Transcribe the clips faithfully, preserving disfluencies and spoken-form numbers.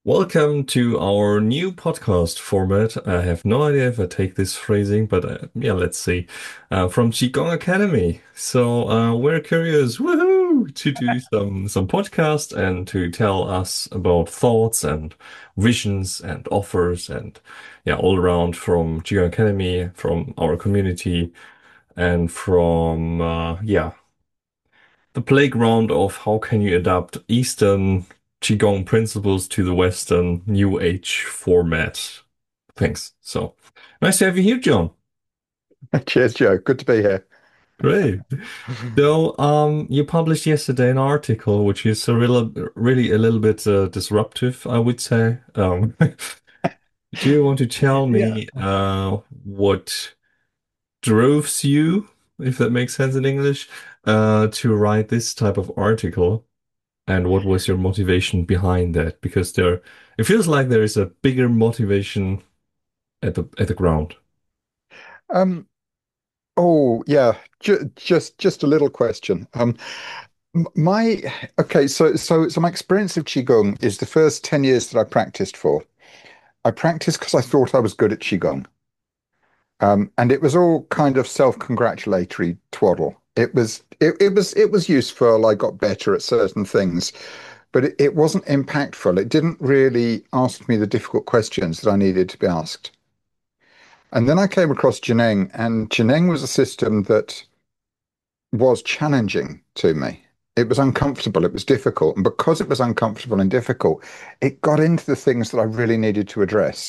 Welcome to our new podcast format. I have no idea if I take this phrasing, but uh, yeah, let's see. Uh, from Qigong Academy. So uh, we're curious, woohoo, to do some some podcast and to tell us about thoughts and visions and offers and yeah, all around from Qigong Academy, from our community, and from uh, yeah the playground of how can you adapt Eastern Qigong principles to the Western New Age format. Thanks. So nice to have you here, John. Cheers, Joe. Good to be here. Great. So, um, you published yesterday an article which is a real, really a little bit uh, disruptive, I would say. Um, do you want to tell Yeah. me uh, what drove you, if that makes sense in English, uh, to write this type of article? And what was your motivation behind that? Because there, it feels like there is a bigger motivation at the at the ground. Um, oh, yeah. Ju just just a little question. Um, m- my okay, so so so my experience of Qigong is the first ten years that I practiced for. I practiced because I thought I was good at Qigong. Um, and it was all kind of self-congratulatory twaddle. It was it, it was it was useful. I got better at certain things, but it, it wasn't impactful. It didn't really ask me the difficult questions that I needed to be asked. And then I came across Janeng, and Janeng was a system that was challenging to me. It was uncomfortable, it was difficult. And because it was uncomfortable and difficult, it got into the things that I really needed to address.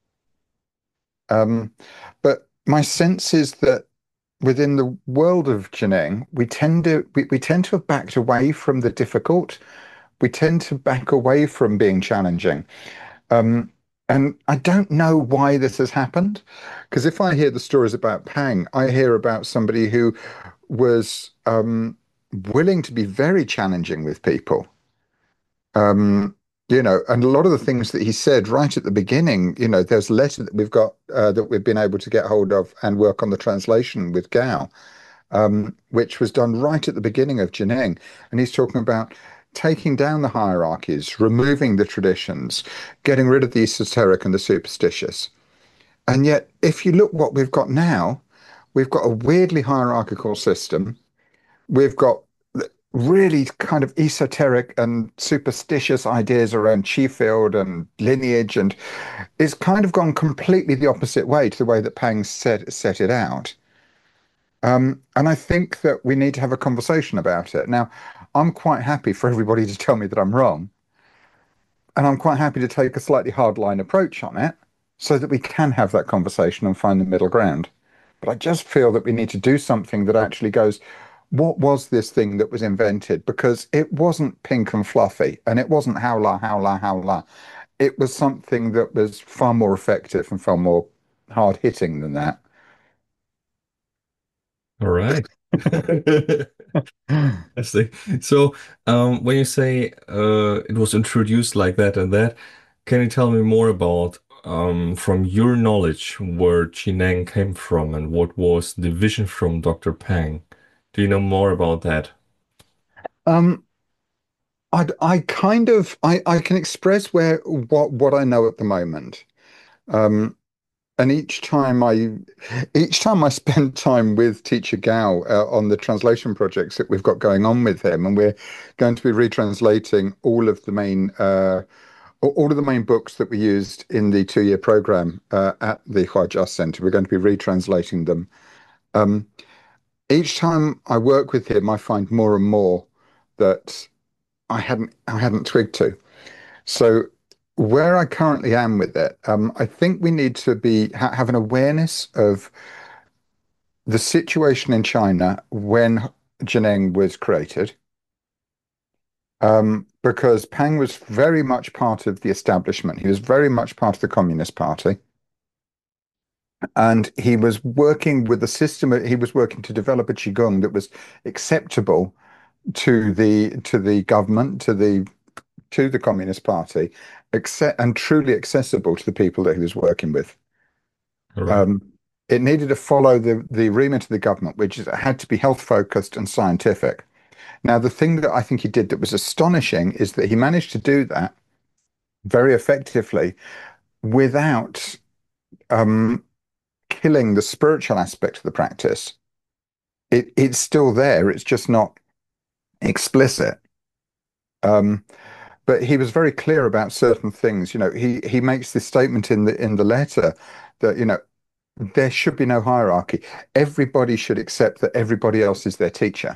Um, but my sense is that within the world of Janeng, we tend to we, we tend to have backed away from the difficult. We tend to back away from being challenging. Um, and I don't know why this has happened, because if I hear the stories about Pang, I hear about somebody who was um, willing to be very challenging with people. Um, you know, and a lot of the things that he said right at the beginning, you know, there's a letter that we've got uh, that we've been able to get hold of and work on the translation with Gao, um, which was done right at the beginning of Jining. And he's talking about taking down the hierarchies, removing the traditions, getting rid of the esoteric and the superstitious. And yet, if you look what we've got now, we've got a weirdly hierarchical system. We've got really kind of esoteric and superstitious ideas around chi field and lineage, and it's kind of gone completely the opposite way to the way that Pang set set it out. Um, and I think that we need to have a conversation about it. Now, I'm quite happy for everybody to tell me that I'm wrong, and I'm quite happy to take a slightly hardline approach on it so that we can have that conversation and find the middle ground. But I just feel that we need to do something that actually goes, what was this thing that was invented? Because it wasn't pink and fluffy, and it wasn't howla, howla, howla. It was something that was far more effective and far more hard hitting than that. All right. I see. So, um, when you say uh, it was introduced like that and that, can you tell me more about, um, from your knowledge, where Chinang came from and what was the vision from doctor Pang? Do you know more about that? Um, I I kind of I I can express where what what I know at the moment. Um, and each time I each time I spend time with Teacher Gao uh, on the translation projects that we've got going on with him, and we're going to be retranslating all of the main uh, all of the main books that we used in the two-year program uh, at the Huajiao Center. We're going to be retranslating them. Um, each time I work with him, I find more and more that I hadn't I hadn't twigged to. So where I currently am with it, um, I think we need to be ha have an awareness of the situation in China when Jining was created, um, because Pang was very much part of the establishment. He was very much part of the Communist Party, and he was working with a system. He was working to develop a qigong that was acceptable to the to the government, to the to the Communist Party, accept, and truly accessible to the people that he was working with. All right. Um, it needed to follow the, the remit of the government, which is it had to be health focused and scientific. Now, the thing that I think he did that was astonishing is that he managed to do that very effectively without um, killing the spiritual aspect of the practice. It, it's still there. It's just not explicit. Um, but he was very clear about certain things. You know, he he makes this statement in the in the letter that, you know, there should be no hierarchy. Everybody should accept that everybody else is their teacher.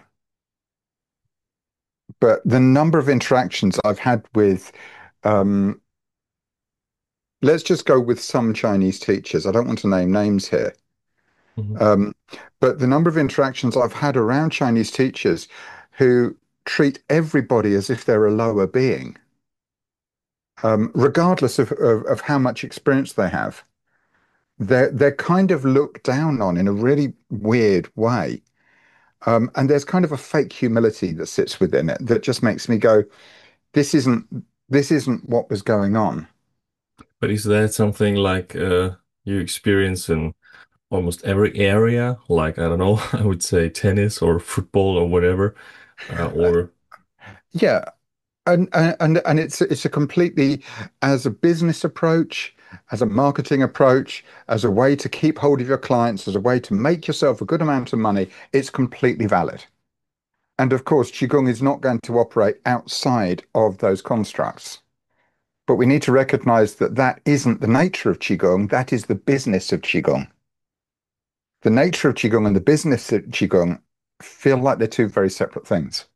But the number of interactions I've had with, um, let's just go with some Chinese teachers. I don't want to name names here. Mhm. Um, but the number of interactions I've had around Chinese teachers who treat everybody as if they're a lower being, um, regardless of, of, of how much experience they have. They're they're kind of looked down on in a really weird way. Um, and there's kind of a fake humility that sits within it that just makes me go, this isn't this isn't what was going on. But is that something like uh, you experience in almost every area? Like, I don't know, I would say tennis or football or whatever. Uh, Uh, or, yeah, and and and it's it's a completely as a business approach, as a marketing approach, as a way to keep hold of your clients, as a way to make yourself a good amount of money, it's completely valid. And of course, Qigong is not going to operate outside of those constructs. But we need to recognize that that isn't the nature of Qigong, that is the business of Qigong. The nature of Qigong and the business of Qigong feel like they're two very separate things.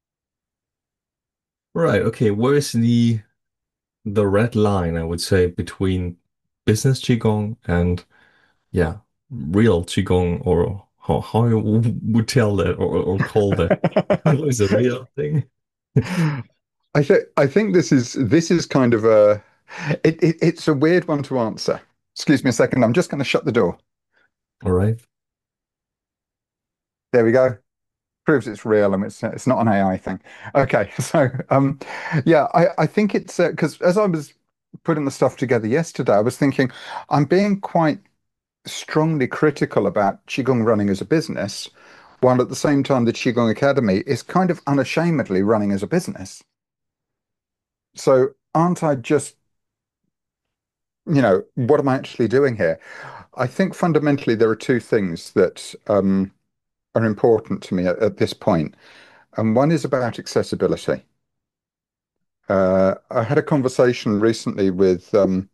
right, okay, where's the the red line, I would say, between business Qigong and, yeah, real Qigong, or how, how you would tell that, or, or call that? What is a real thing? I think I think this is this is kind of a it, it it's a weird one to answer. Excuse me a second. I'm just going to shut the door. All right. There we go. Proves it's real and it's it's not an A I thing. Okay, so um, yeah, I I think it's because as I was putting the stuff together yesterday, I was thinking I'm being quite strongly critical about Qigong running as a business, while at the same time the Qigong Academy is kind of unashamedly running as a business. So aren't I just, you know, what am I actually doing here? I think fundamentally there are two things that um, are important to me at, at this point, and one is about accessibility. Uh, I had a conversation recently with um,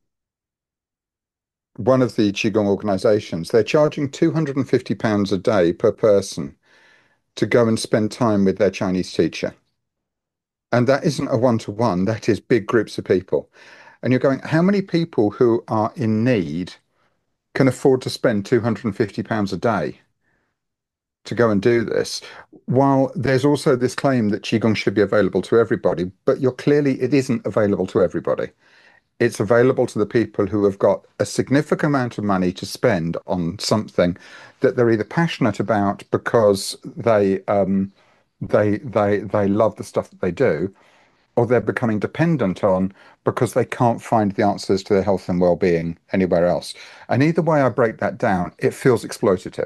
one of the Qigong organizations. They're charging two hundred fifty pounds a day per person to go and spend time with their Chinese teacher. And that isn't a one-to-one, that is big groups of people. And you're going, how many people who are in need can afford to spend two hundred fifty pounds a day to go and do this? While there's also this claim that Qigong should be available to everybody, but you're clearly it isn't available to everybody. It's available to the people who have got a significant amount of money to spend on something that they're either passionate about because they um, they they they love the stuff that they do, or they're becoming dependent on because they can't find the answers to their health and well-being anywhere else. And either way I break that down, it feels exploitative.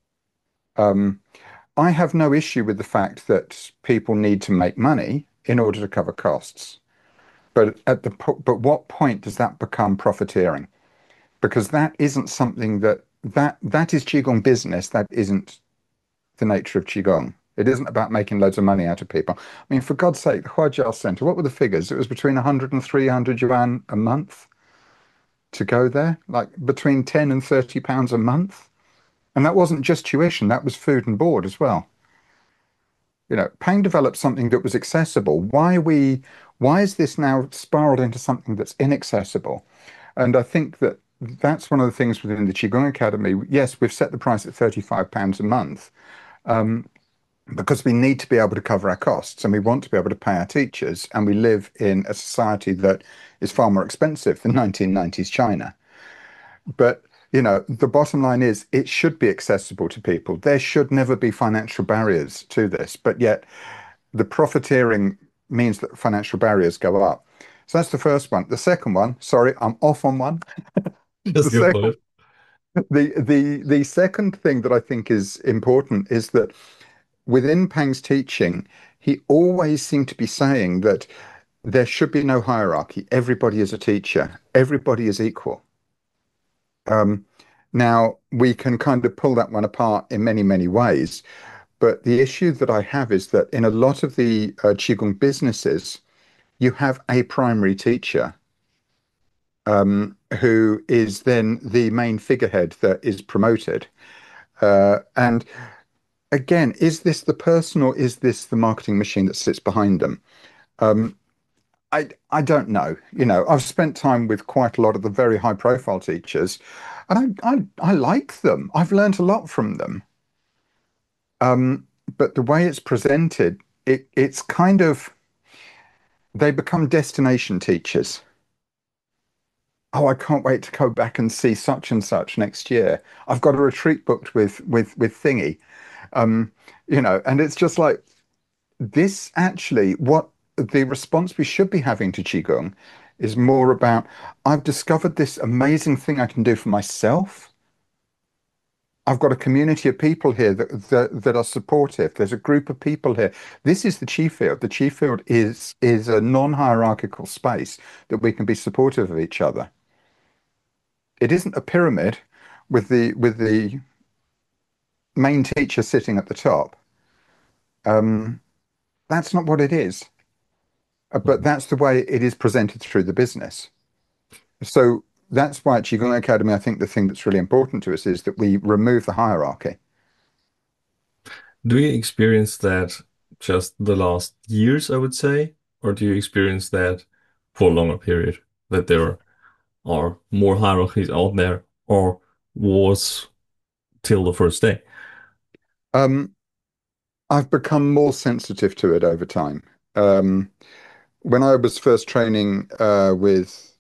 Um, I have no issue with the fact that people need to make money in order to cover costs. But at the but what point does that become profiteering? Because that isn't something that that that is Qigong business. That isn't the nature of Qigong. It isn't about making loads of money out of people. I mean, for God's sake, the Huajiao Center, what were the figures? It was between one hundred and three hundred yuan a month to go there, like between ten and thirty pounds a month. And that wasn't just tuition, that was food and board as well. You know, Pang developed something that was accessible. Why we why is this now spiraled into something that's inaccessible? And I think that that's one of the things within the Qigong Academy. Yes, we've set the price at thirty-five pounds a month, um, because we need to be able to cover our costs and we want to be able to pay our teachers. And we live in a society that is far more expensive than nineteen nineties China. But, you know, the bottom line is it should be accessible to people. There should never be financial barriers to this. But yet the profiteering means that financial barriers go up. So that's the first one. The second one, sorry, I'm off on one. The Just go for second, it. the the the second thing that I think is important is that within Pang's teaching, he always seemed to be saying that There should be no hierarchy. Everybody is a teacher. Everybody is equal. Um, Now, we can kind of pull that one apart in many, many ways. But the issue that I have is that in a lot of the uh, Qigong businesses, you have a primary teacher um, who is then the main figurehead that is promoted. Uh, and again, is this the person or is this the marketing machine that sits behind them? Um, I I don't know. You know, I've spent time with quite a lot of the very high profile teachers, and I I, I like them. I've learned a lot from them. Um, but the way it's presented, it it's kind of they become destination teachers. Oh, I can't wait to go back and see such and such next year. I've got a retreat booked with with with Thingy. Um, you know, and it's just like this actually what the response we should be having to Qigong is more about I've discovered this amazing thing I can do for myself. I've got a community of people here that, that that are supportive. There's a group of people here. This is the Chi field. The Chi field is is a non-hierarchical space that we can be supportive of each other. It isn't a pyramid with the with the main teacher sitting at the top. Um, that's not what it is. Uh, But that's the way it is presented through the business. So that's why at Qigong Academy, I think the thing that's really important to us is that we remove the hierarchy. Do you experience that just the last years, I would say, or do you experience that for a longer period, that there are more hierarchies out there, or was till the first day? Um, I've become more sensitive to it over time. Um, when I was first training uh, with,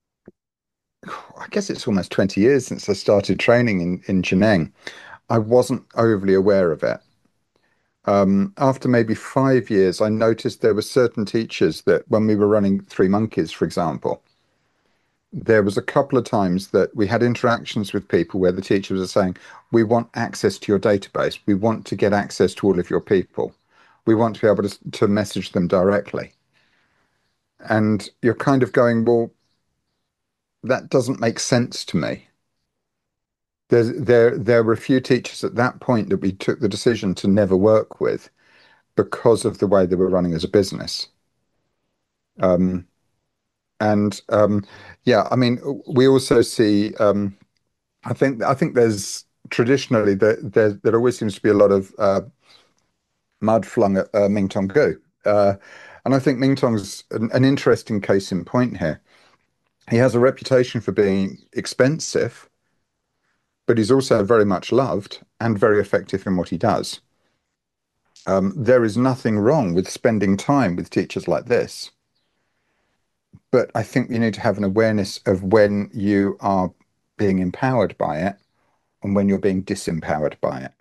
I guess it's almost twenty years since I started training in, in Chennai, I wasn't overly aware of it. Um, after maybe five years, I noticed there were certain teachers that when we were running Three Monkeys, for example, there was a couple of times that we had interactions with people where the teachers were saying, we want access to your database. We want to get access to all of your people. We want to be able to, to message them directly. And you're kind of going, well, that doesn't make sense to me. There's, there, there were a few teachers at that point that we took the decision to never work with because of the way they were running as a business. Um, and um, yeah, I mean, we also see um, I think I think there's traditionally there there, there always seems to be a lot of uh, mud flung at uh, Ming Gu, uh, and I think Ming Tong's an, an interesting case in point here. He has a reputation for being expensive, but he's also very much loved and very effective in what he does. Um, there is nothing wrong with spending time with teachers like this, but I think you need to have an awareness of when you are being empowered by it and when you're being disempowered by it.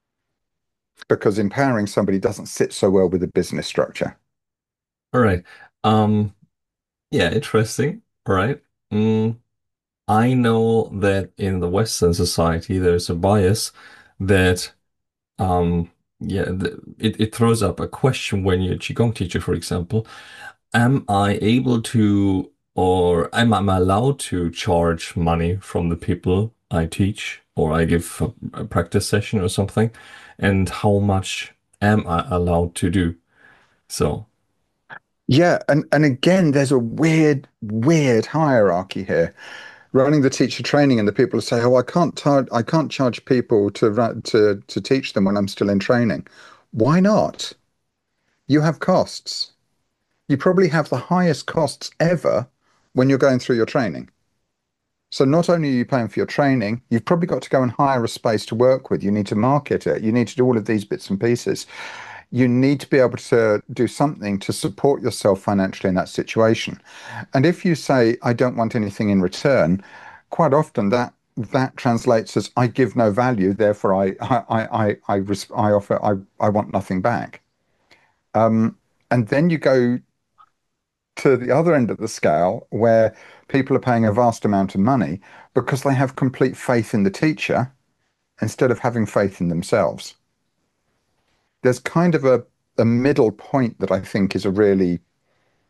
Because empowering somebody doesn't sit so well with a business structure. All right. Um, yeah, interesting. All right. Mm, I know that in the Western society, there's a bias that, um, yeah, th it, it throws up a question when you're a Qigong teacher, for example. Am I able to, or am I allowed to charge money from the people I teach, or I give a, a practice session or something? And how much am I allowed to do? So, Yeah, and and again, there's a weird, weird hierarchy here. Running the teacher training, and the people say, "Oh, I can't tar I can't charge people to run to to teach them when I'm still in training." Why not? You have costs. You probably have the highest costs ever when you're going through your training. So not only are you paying for your training, you've probably got to go and hire a space to work with. You need to market it. You need to do all of these bits and pieces. You need to be able to do something to support yourself financially in that situation. And if you say, I don't want anything in return, quite often that that translates as I give no value, therefore I I I I I, I offer I I want nothing back. Um, and then you go to the other end of the scale where people are paying a vast amount of money because they have complete faith in the teacher instead of having faith in themselves. There's kind of a, a middle point that I think is a really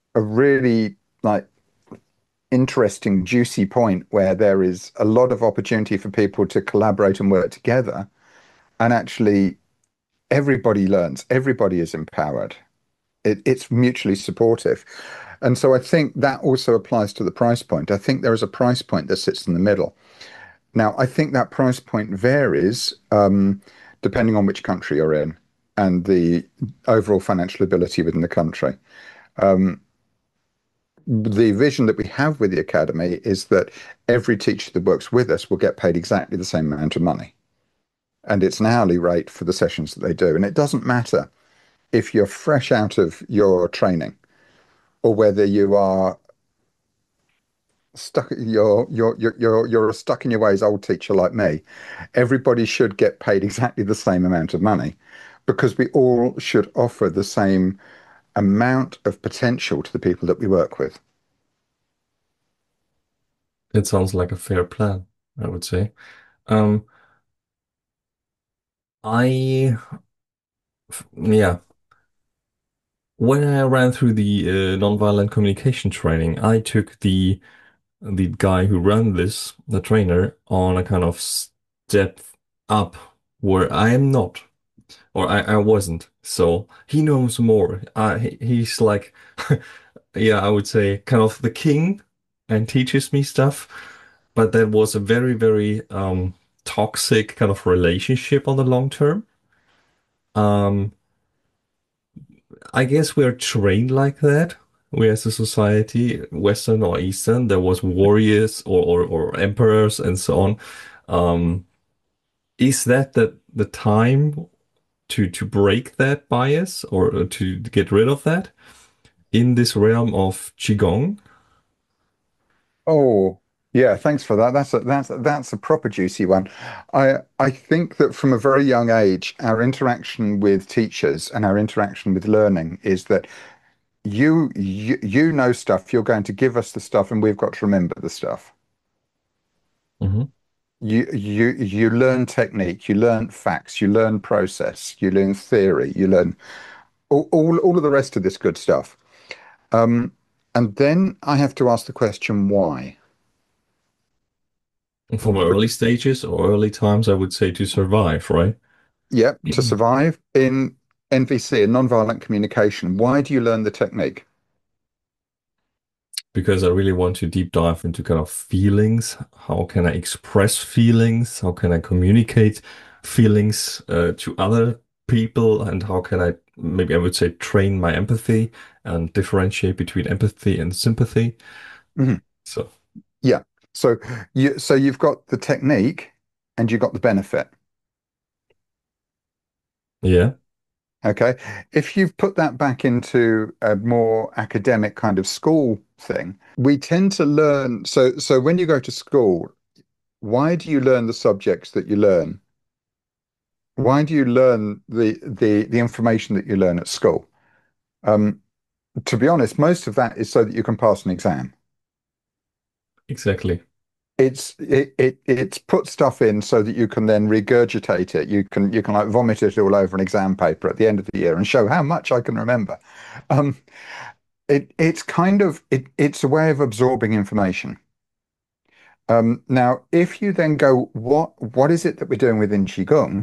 a really like interesting, juicy point where there is a lot of opportunity for people to collaborate and work together. And actually, everybody learns, everybody is empowered. It, it's mutually supportive. And so I think that also applies to the price point. I think there is a price point that sits in the middle. Now, I think that price point varies um, depending on which country you're in and the overall financial ability within the country. Um, the vision that we have with the academy is that every teacher that works with us will get paid exactly the same amount of money. And it's an hourly rate for the sessions that they do. And it doesn't matter if you're fresh out of your training or whether you are stuck you're you're you're you're you're a stuck in your ways old teacher like me. Everybody should get paid exactly the same amount of money because we all should offer the same amount of potential to the people that we work with. It sounds like a fair plan, I would say. Um, I, yeah, when I ran through the uh, nonviolent communication training, I took the the guy who ran this, the trainer, on a kind of step up where I am not, or I, I wasn't. So he knows more. Uh, he, he's like, yeah, I would say kind of the king and teaches me stuff. But that was a very, very um, toxic kind of relationship on the long term. Um, I guess we're trained like that. We as a society, Western or Eastern, there was warriors or, or, or emperors and so on. Um, is that the, the time to to break that bias or to get rid of that in this realm of Qigong? Oh, yeah, thanks for that. That's a that's a, that's a proper juicy one. I I think that from a very young age, our interaction with teachers and our interaction with learning is that you you, you know stuff, you're going to give us the stuff, and we've got to remember the stuff. Hmm. You you you learn technique, you learn facts, you learn process, you learn theory, you learn all all, all of the rest of this good stuff. Um, and then I have to ask the question why? From early stages or early times, I would say to survive, right? Yep, to survive in N V C, in nonviolent communication, why do you learn the technique? Because I really want to deep dive into kind of feelings. How can I express feelings? How can I communicate feelings uh, to other people? And how can I, maybe I would say, train my empathy and differentiate between empathy and sympathy? Mhm. So, Yeah. So you so you've got the technique and you've got the benefit. yeah. Okay. If you've put that back into a more academic kind of school thing, we tend to learn. So, so when you go to school, why do you learn the subjects that you learn? Why do you learn the the the information that you learn at school? Um, to be honest, most of that is so that you can pass an exam. Exactly. It's it, it it's put stuff in so that you can then regurgitate it. You can you can like vomit it all over an exam paper at the end of the year and show how much I can remember. Um, It it's kind of it it's a way of absorbing information. Um, now, if you then go, what what is it that we're doing within Qigong?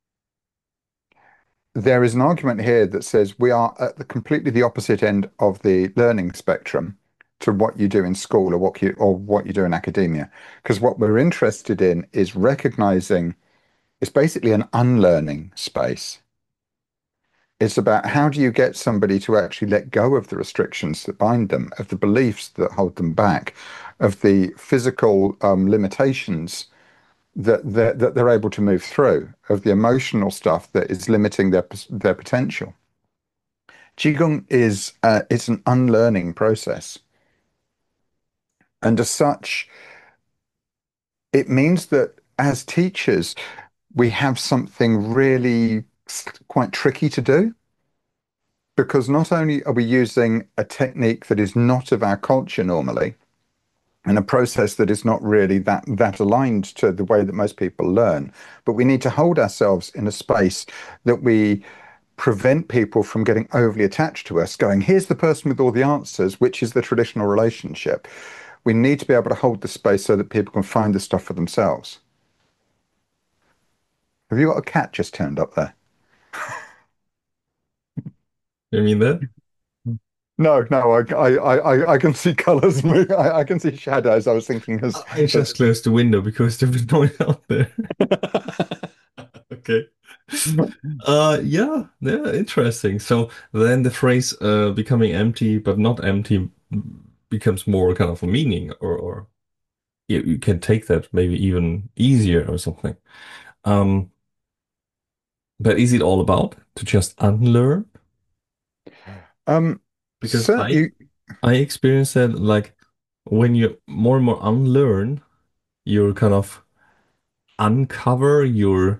There is an argument here that says we are at the completely the opposite end of the learning spectrum to what you do in school or what you or what you do in academia. Because what we're interested in is recognizing it's basically an unlearning space. It's about how do you get somebody to actually let go of the restrictions that bind them, of the beliefs that hold them back, of the physical um, limitations that they're, that they're able to move through, of the emotional stuff that is limiting their their potential. Qigong is uh, it's an unlearning process, and as such, it means that as teachers, we have something really quite tricky to do because not only are we using a technique that is not of our culture normally and a process that is not really that that aligned to the way that most people learn, but we need to hold ourselves in a space that we prevent people from getting overly attached to us, going, here's the person with all the answers, which is the traditional relationship. We need to be able to hold the space so that people can find the stuff for themselves. Have you got a cat just turned up there? You mean that? No, no, I, I, I, I can see colours move. I, I can see shadows. I was thinking as, I as just closed the window because there was noise out there. Okay. Uh, yeah, yeah, interesting. So then the phrase uh, becoming empty but not empty becomes more kind of a meaning, or, or you, you can take that maybe even easier or something. Um, but is it all about to just unlearn? um, Because I certainly, I experienced that like when you more and more unlearn, you kind of uncover your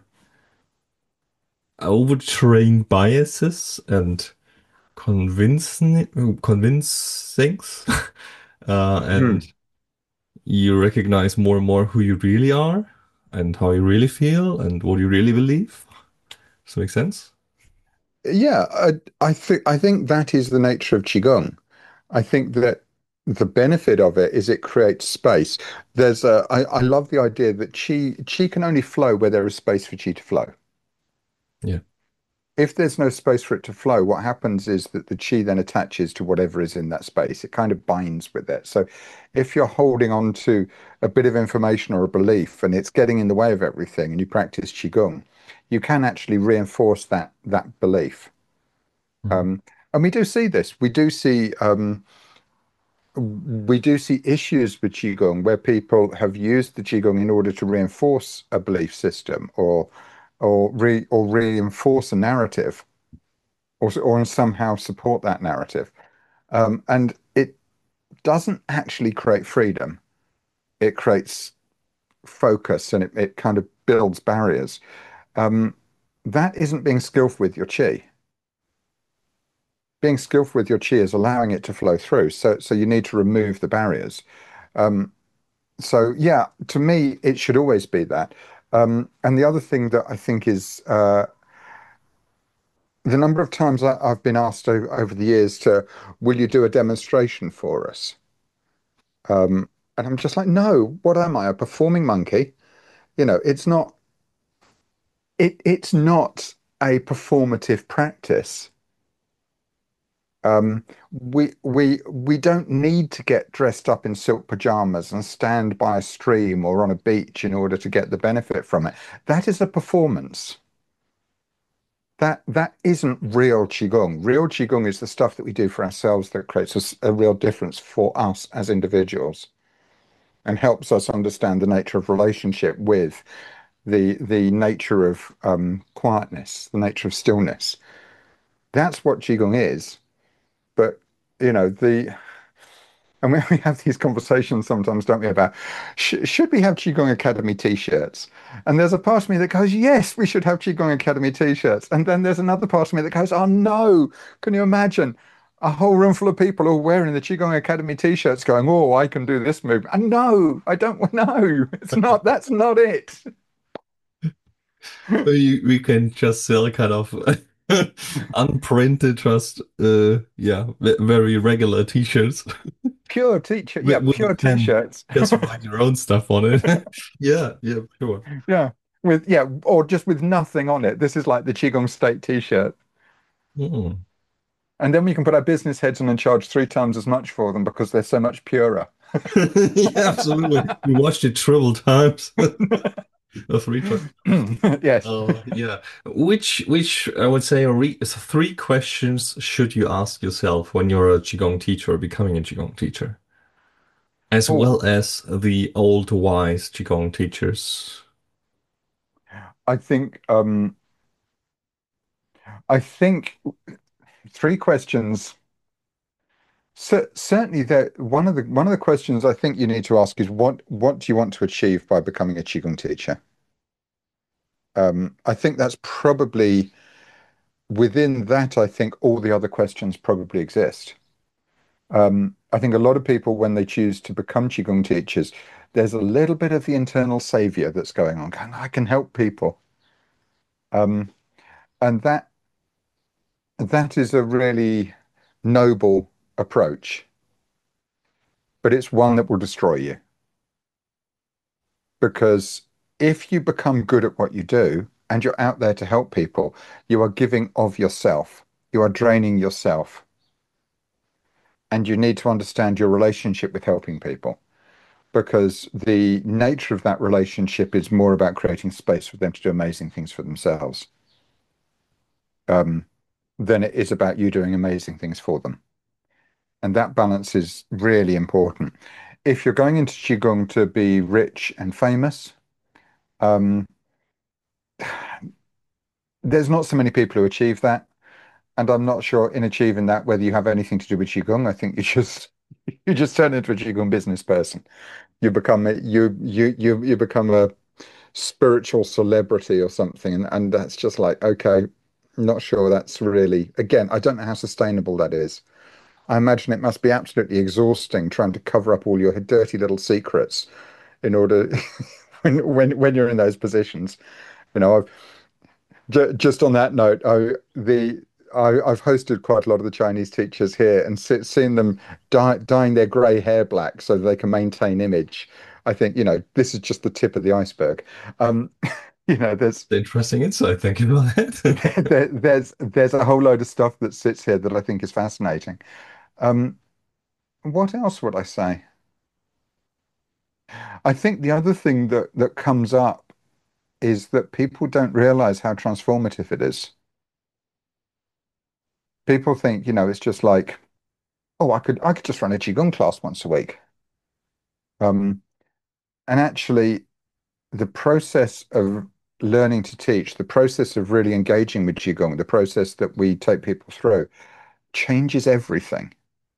overtrained biases and convincing convince things. uh, mm, and you recognize more and more who you really are and how you really feel and what you really believe. Does that make sense? yeah, I, I think I think that is the nature of qigong. I think that the benefit of it is it creates space. There's a, I, I love the idea that qi qi can only flow where there is space for qi to flow. Yeah. If there's no space for it to flow, what happens is that the chi then attaches to whatever is in that space. It kind of binds with it. So if you're holding on to a bit of information or a belief and it's getting in the way of everything and you practice qigong, you can actually reinforce that that belief. Mhm. Um, and we do see this. We do see um, we do see issues with qigong where people have used the qigong in order to reinforce a belief system or or re or reinforce a narrative or or somehow support that narrative. Um, and it doesn't actually create freedom. It creates focus and it, it kind of builds barriers. Um, that isn't being skillful with your chi. Being skillful with your chi is allowing it to flow through. So so you need to remove the barriers. Um, so yeah, to me, it should always be that. Um, and the other thing that I think is uh, the number of times I, I've been asked over, over the years to, will you do a demonstration for us? Um, and I'm just like, no, what am I, a performing monkey? You know, it's not it it's not a performative practice. Um, we we we don't need to get dressed up in silk pajamas and stand by a stream or on a beach in order to get the benefit from it. That is a performance. That that isn't real qigong. Real qigong is the stuff that we do for ourselves that creates a, s- a real difference for us as individuals and helps us understand the nature of relationship with the the nature of um, quietness, the nature of stillness. That's what qigong is. But you know the and when we have these conversations sometimes, don't we, about sh should we have Qigong Academy t-shirts? And there's a part of me that goes, yes, we should have Qigong Academy t-shirts. And then there's another part of me that goes, oh no, can you imagine a whole room full of people all wearing the Qigong Academy t-shirts going, oh, I can do this move. And no, I don't want no, it's not, that's not it. So you, we can just sell kind of unprinted, just uh, yeah, ve- very regular t-shirts Pure t-shirt, yeah, with, with a pure pen. t-shirts. Just write your own stuff on it. Yeah, yeah, sure. Yeah. With yeah, or just with nothing on it. This is like the Qigong State t-shirt. Mm. And then we can put our business heads on and charge three times as much for them because they're so much purer. Yeah, absolutely. We watched it triple times or three times. Yes. Uh, yeah. Which, which I would say, are re so three questions should you ask yourself when you're a Qigong teacher or becoming a Qigong teacher, as Oh, well as the old wise Qigong teachers. I think um I think three questions. So, certainly that one of the one of the questions I think you need to ask is what what do you want to achieve by becoming a Qigong teacher? Um, I think that's probably within that, I think all the other questions probably exist. Um, I think a lot of people, when they choose to become Qigong teachers, there's a little bit of the internal savior that's going on, going, I can help people. Um, and that that is a really noble approach, but it's one that will destroy you because if you become good at what you do and you're out there to help people, you are giving of yourself. You are draining yourself, and you need to understand your relationship with helping people because the nature of that relationship is more about creating space for them to do amazing things for themselves, um, than it is about you doing amazing things for them. And that balance is really important. If you're going into Qigong to be rich and famous, um, there's not so many people who achieve that. And I'm not sure in achieving that whether you have anything to do with Qigong. I think you just you just turn into a Qigong business person. You become a, you you you you become a spiritual celebrity or something, and, and that's just like, okay, not sure that's really, again, I don't know how sustainable that is. I imagine it must be absolutely exhausting trying to cover up all your dirty little secrets in order when when when you're in those positions. You know, I've j just on that note, I the I, I've hosted quite a lot of the Chinese teachers here and se seen them dye, dyeing their grey hair black so they can maintain image. I think, you know, this is just the tip of the iceberg. Um, you know, there's Interesting insight. Thank you for that. there, there's there's a whole load of stuff that sits here that I think is fascinating. Um, what else would I say? I think the other thing that that comes up is that people don't realize how transformative it is. People think, you know, it's just like, oh, I could I could just run a Qigong class once a week. Um, and actually, the process of learning to teach, the process of really engaging with Qigong, the process that we take people through, changes everything.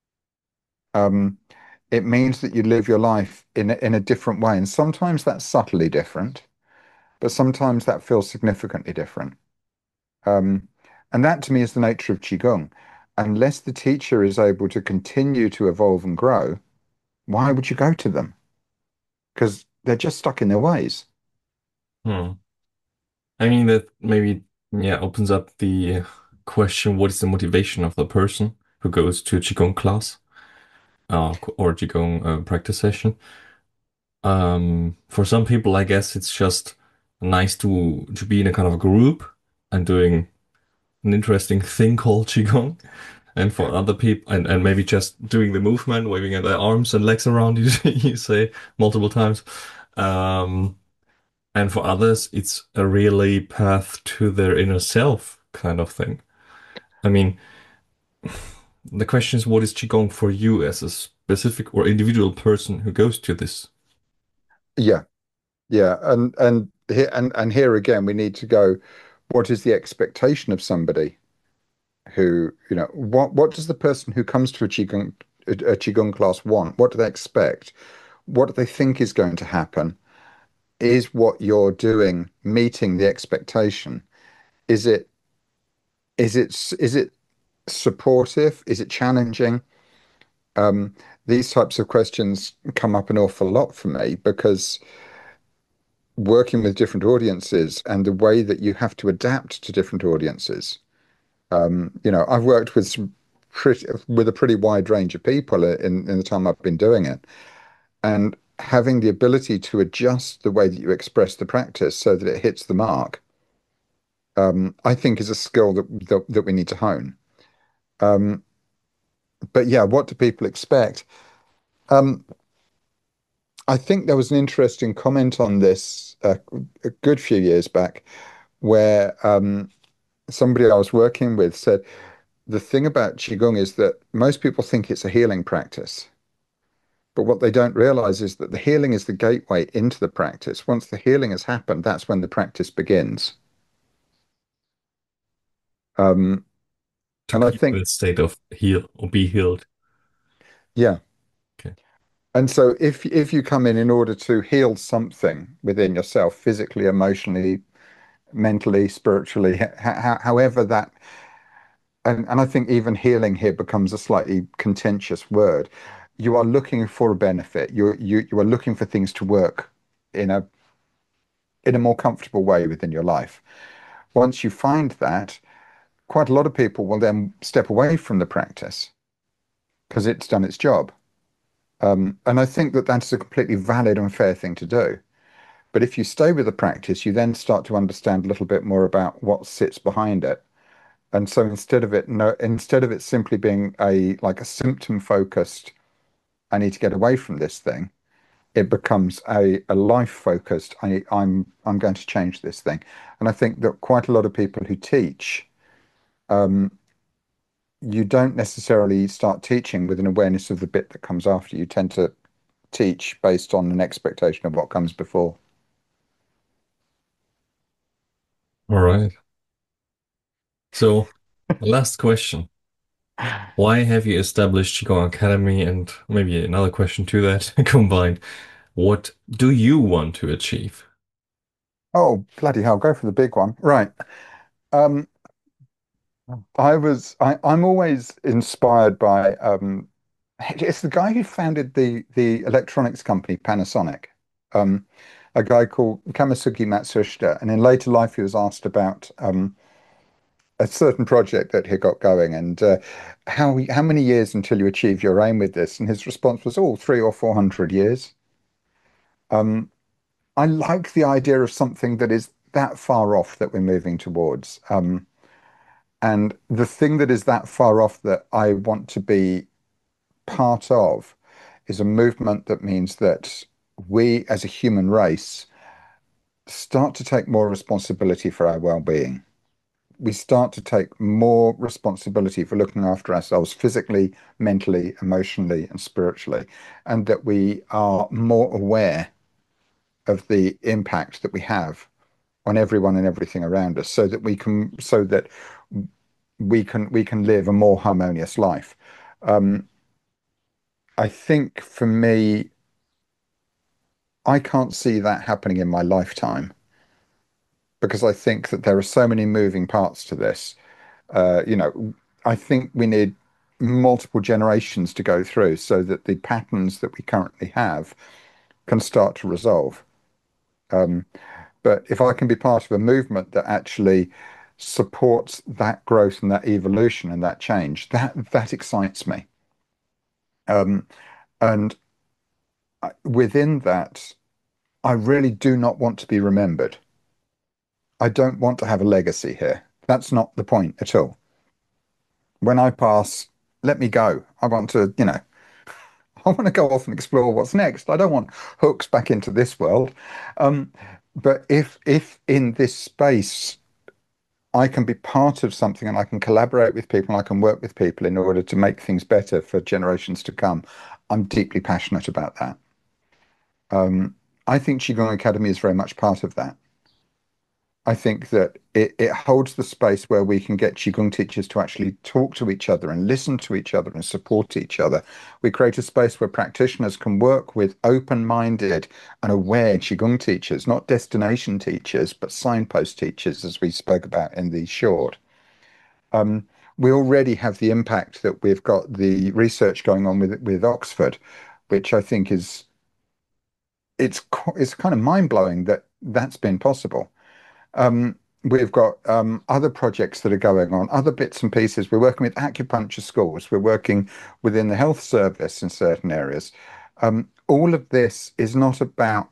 Um, it means that you live your life in a, in a different way, and sometimes that's subtly different, but sometimes that feels significantly different. Um, and that to me is the nature of Qigong. Unless the teacher is able to continue to evolve and grow, why would you go to them? Because they're just stuck in their ways. Hmm. I mean, that maybe, yeah, opens up the question, what is the motivation of the person who goes to a Qigong class uh, or Qigong uh, practice session? Um, for some people, I guess it's just nice to to be in a kind of a group and doing an interesting thing called Qigong. And for other people, and, and maybe just doing the movement, waving their arms and legs around, you, you say multiple times. Um, and for others, it's a really path to their inner self kind of thing. I mean, the question is, what is Qigong for you as a specific or individual person who goes to this? Yeah, yeah. And and here and, and here again, we need to go, what is the expectation of somebody who, you know, what what does the person who comes to a Qigong a, a Qigong class want? What do they expect? What do they think is going to happen? Is what you're doing meeting the expectation? Is it is it is it supportive? Is it challenging? Um, these types of questions come up an awful lot for me because working with different audiences and the way that you have to adapt to different audiences. Um, you know, I've worked with some pretty with a pretty wide range of people in in the time I've been doing it, and having the ability to adjust the way that you express the practice so that it hits the mark, um, I think is a skill that that, that we need to hone. Um, but yeah, what do people expect? Um, I think there was an interesting comment on this uh, a good few years back where um, somebody I was working with said the thing about Qigong is that most people think it's a healing practice. But what they don't realize is that the healing is the gateway into the practice. Once the healing has happened, that's when the practice begins. Um, To and I keep think, that state of heal or be healed. yeah. Okay. And so if if you come in in order to heal something within yourself, physically, emotionally, mentally, spiritually, ho however that, and, and I think even healing here becomes a slightly contentious word. You are looking for a benefit. You you you are looking for things to work in a in a more comfortable way within your life. Once you find that, quite a lot of people will then step away from the practice because it's done its job. Um, and I think that that's a completely valid and fair thing to do. But if you stay with the practice, you then start to understand a little bit more about what sits behind it. And so instead of it, no, instead of it simply being a like a symptom focused, I need to get away from this thing, it becomes a, a life focused, I, I'm I'm going to change this thing. And I think that quite a lot of people who teach, um, you don't necessarily start teaching with an awareness of the bit that comes after. You tend to teach based on an expectation of what comes before. All right. So, last question. Why have you established Qigong Academy? And maybe another question to that combined. What do you want to achieve? Oh, bloody hell, go for the big one. Right. Um, I was I, I'm always inspired by um it's the guy who founded the the electronics company Panasonic. Um, a guy called Kamasuki Matsushita, and in later life he was asked about um a certain project that he got going and uh, how how many years until you achieve your aim with this? And his response was, oh, three or four hundred years. Um, I like the idea of something that is that far off that we're moving towards. Um, and the thing that is that far off that I want to be part of is a movement that means that we as a human race start to take more responsibility for our well-being. We start to take more responsibility for looking after ourselves physically, mentally, emotionally, and spiritually, and that we are more aware of the impact that we have on everyone and everything around us, so that we can so that we can we can live a more harmonious life. Um, I think for me, I can't see that happening in my lifetime because I think that there are so many moving parts to this. Uh, you know, I think we need multiple generations to go through so that the patterns that we currently have can start to resolve. Um, but if I can be part of a movement that actually supports that growth and that evolution and that change, that that excites me. Um, and within that, I really do not want to be remembered. I don't want to have a legacy here. That's not the point at all. When I pass, let me go. I want to, you know, I want to go off and explore what's next. I don't want hooks back into this world. Um, but if if in this space I can be part of something and I can collaborate with people and I can work with people in order to make things better for generations to come, I'm deeply passionate about that. Um, I think Qigong Academy is very much part of that. I think that it, it holds the space where we can get Qigong teachers to actually talk to each other and listen to each other and support each other. We create a space where practitioners can work with open-minded and aware Qigong teachers, not destination teachers, but signpost teachers, as we spoke about in the short. Um, we already have the impact that we've got the research going on with with Oxford, which I think is it's it's kind of mind-blowing that that's been possible. Um, we've got um, other projects that are going on, other bits and pieces. We're working with acupuncture schools. We're working within the health service in certain areas. Um, all of this is not about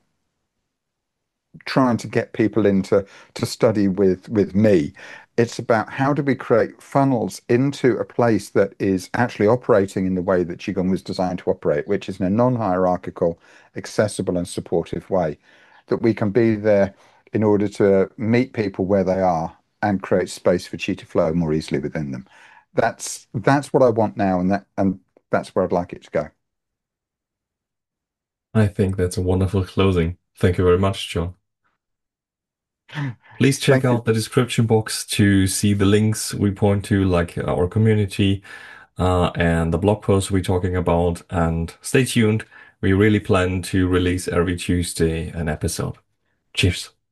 trying to get people into to study with with me. It's about how do we create funnels into a place that is actually operating in the way that Qigong was designed to operate, which is in a non-hierarchical, accessible and supportive way, that we can be there in order to meet people where they are and create space for Qi to flow more easily within them. That's that's what I want now, and that and that's where I'd like it to go. I think that's a wonderful closing. Thank you very much, John. Please check Thank you. out the description box to see the links we point to, like our community uh, and the blog post we're talking about. And stay tuned. We really plan to release every Tuesday an episode. Cheers.